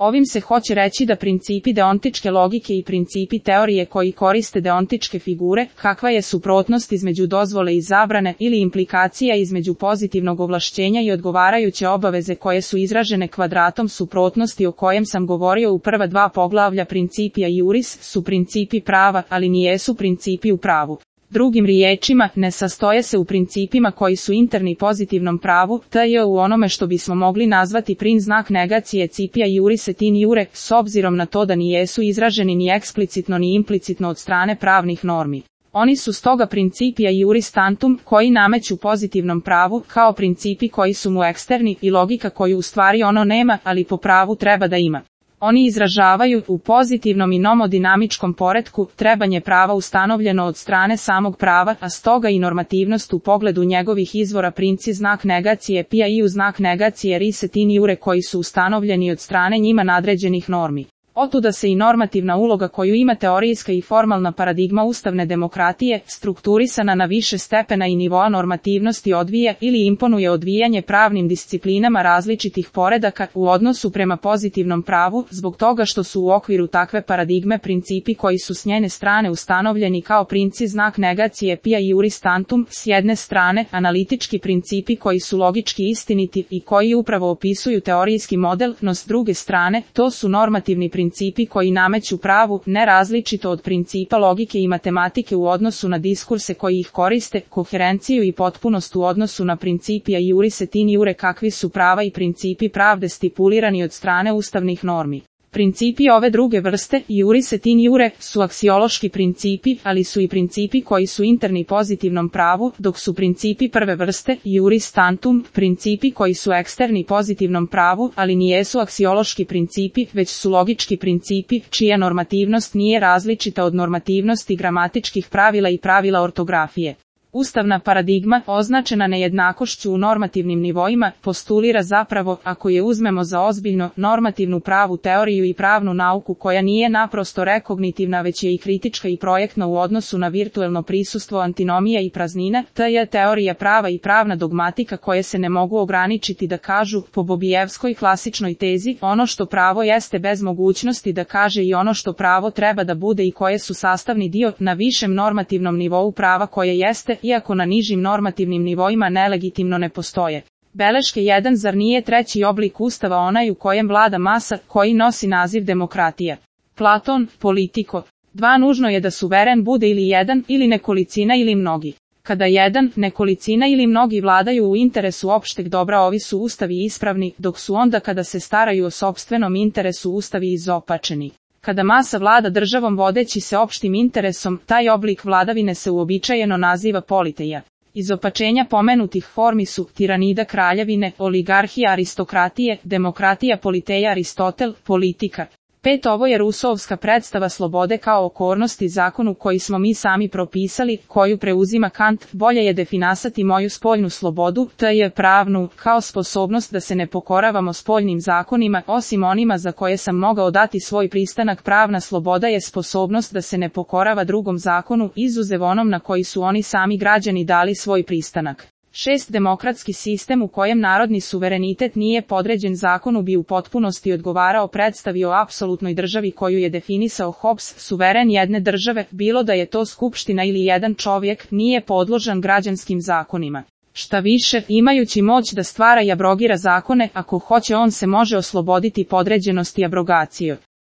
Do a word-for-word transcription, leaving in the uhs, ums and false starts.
Ovim se hoće reći da principi deontičke logike i principi teorije koji koriste deontičke figure, kakva je suprotnost između dozvole i zabrane ili implikacija između pozitivnog ovlašćenja i odgovarajuće obaveze koje su izražene kvadratom suprotnosti o kojem sam govorio u prva dva poglavlja Principia Iuris, su principi prava, ali nijesu principi u pravu. Drugim riječima, ne sastoje se u principima koji su interni pozitivnom pravu, te je u onome što bismo mogli nazvati prin znak negacije Principia Iuris et in iure, s obzirom na to da nijesu izraženi ni eksplicitno ni implicitno od strane pravnih normi. Oni su stoga Principia Iuris tantum, koji nameću pozitivnom pravu, kao principi koji su mu eksterni i logika koju u stvari ono nema, ali po pravu treba da ima. Oni izražavaju, u pozitivnom i nomodinamičkom poretku, trebanje prava ustanovljeno od strane samog prava, a stoga i normativnost u pogledu njegovih izvora princi znak negacije pia i u znak negacije ris et in iure koji su ustanovljeni od strane njima nadređenih normi. Otuda se i normativna uloga koju ima teorijska i formalna paradigma ustavne demokratije, strukturisana na više stepena i nivoa normativnosti odvija ili imponuje odvijanje pravnim disciplinama različitih poredaka u odnosu prema pozitivnom pravu, zbog toga što su u okviru takve paradigme principi koji su s njene strane ustanovljeni kao princi znak negacije pia iuris tantum, s jedne strane, analitički principi koji su logički istiniti i koji upravo opisuju teorijski model, no s druge strane, to su normativni principi principi koji nameću pravu, ne različito od principa logike i matematike u odnosu na diskurse koji ih koriste, koherenciju i potpunost u odnosu na Principia Iuris et in iure kakvi su prava i principi pravde stipulirani od strane ustavnih normi. Principi ove druge vrste, iuris et in iure, su aksiološki principi, ali su i principi koji su interni pozitivnom pravu, dok su principi prve vrste, iuris tantum, principi koji su eksterni pozitivnom pravu, ali nijesu aksiološki principi, već su logički principi, čija normativnost nije različita od normativnosti gramatičkih pravila i pravila ortografije. Ustavna paradigma, označena nejednakošću u normativnim nivoima, postulira zapravo, ako je uzmemo za ozbiljno, normativnu pravu teoriju i pravnu nauku koja nije naprosto rekognitivna već je i kritička i projektna u odnosu na virtuelno prisustvo antinomija i praznina, te je teorija prava i pravna dogmatika koje se ne mogu ograničiti da kažu, po Bobijevskoj klasičnoj tezi, ono što pravo jeste bez mogućnosti da kaže i ono što pravo treba da bude i koje su sastavni dio na višem normativnom nivou prava koje jeste, iako na nižim normativnim nivoima nelegitimno ne postoje. Beleške jedan Zar nije treći oblik ustava onaj u kojem vlada masa, koji nosi naziv demokratija? Platon, Politiko. Dva Nužno je da suveren bude ili jedan, ili nekolicina ili mnogi. Kada jedan, nekolicina ili mnogi vladaju u interesu opšteg dobra, ovi su ustavi ispravni, dok su onda kada se staraju o sopstvenom interesu ustavi izopačeni. Kada masa vlada državom vodeći se opštim interesom, taj oblik vladavine se uobičajeno naziva politeja. Izopačenja pomenutih formi su tiranida kraljevine, oligarhija aristokratije, demokratija politeja Aristotel, politika. Pet Ovo je Rusovska predstava slobode kao okornosti zakonu koji smo mi sami propisali, koju preuzima Kant. Bolje je definasati moju spoljnu slobodu, te je pravnu, kao sposobnost da se ne pokoravamo spoljnim zakonima, osim onima za koje sam mogao dati svoj pristanak. Pravna sloboda je sposobnost da se ne pokorava drugom zakonu, izuzev onom na koji su oni sami građani dali svoj pristanak. Šest Demokratski sistem u kojem narodni suverenitet nije podređen zakonu bi u potpunosti odgovarao predstavi o apsolutnoj državi koju je definisao Hobbes. Suveren jedne države, bilo da je to skupština ili jedan čovjek, nije podložan građanskim zakonima. Šta više, imajući moć da stvara i abrogira zakone, ako hoće on se može osloboditi podređenosti abrogacijom.